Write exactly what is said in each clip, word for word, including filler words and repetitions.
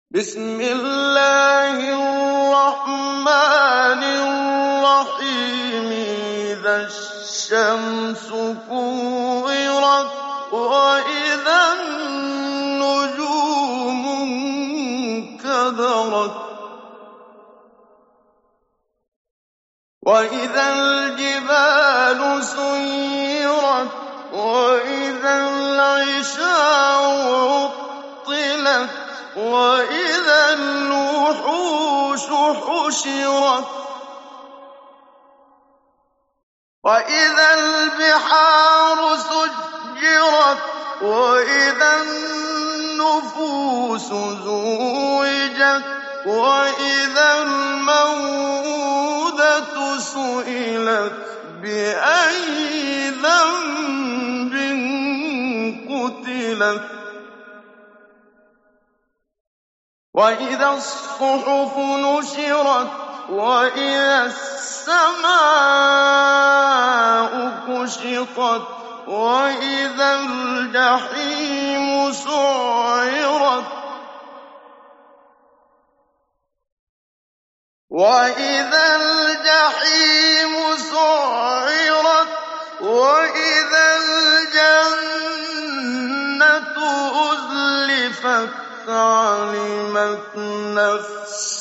بسم الله الرحمن الرحيم إذا الشمس كورت وإذا النجوم انكدرت وإذا الجبال سيرت وإذا العشار عطلت وإذا الوحوش حشرت وإذا البحار سجرت وإذا النفوس زوجت وإذا الموءودة سئلت بأي ذنب قتلت وإذا الصحف نشرت وإذا السماء كشطت وإذا الجحيم سعرت وإذا الجحيم سعرت وإذا الجنة أزلفت علمت نفس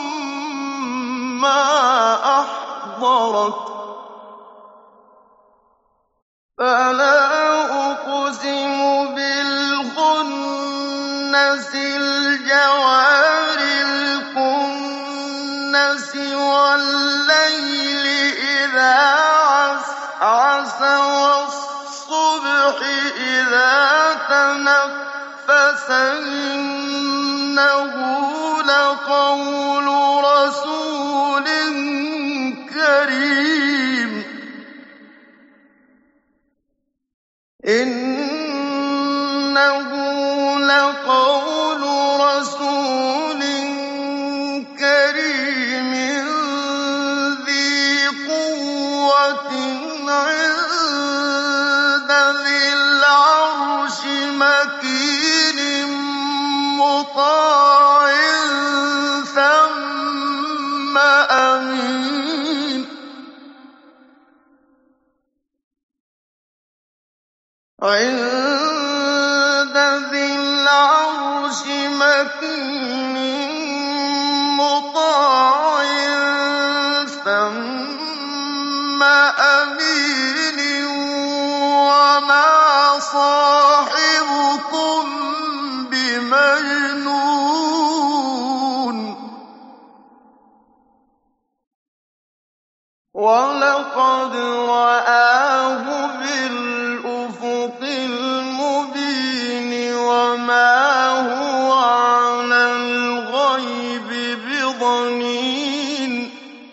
ما أحضرت فلا أقسم بالخنس الجوار الكنس والليل إذا عسعس والصبح إذا تنفس إنه لقول رسول كريم إنه لقول رسول كريم ذي قوة عند ذي العرش مكين مطاع ثم أمين عند ذي العرش مكين مطاع ثم أمين وما صاحبكم بمجنون ولقد رآه بالأفق المبين وما هو على الغيب بضنين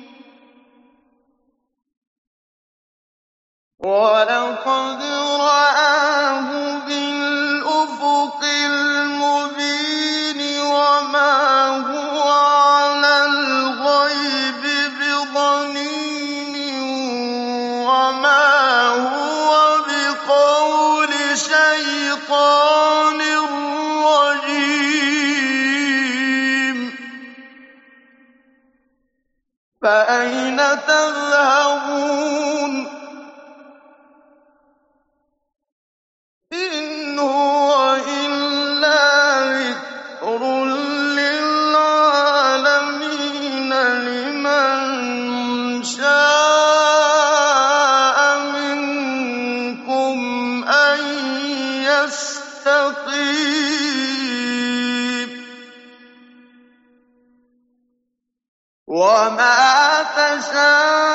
ولقد رآه بالأفق المبين وما هو على الغيب بضنين وما هو بقول شيطان رجيم فأين تذهبون إن هو إلا ذكر للعالمين لمن شاء منكم أن يستقيم وما تشاءون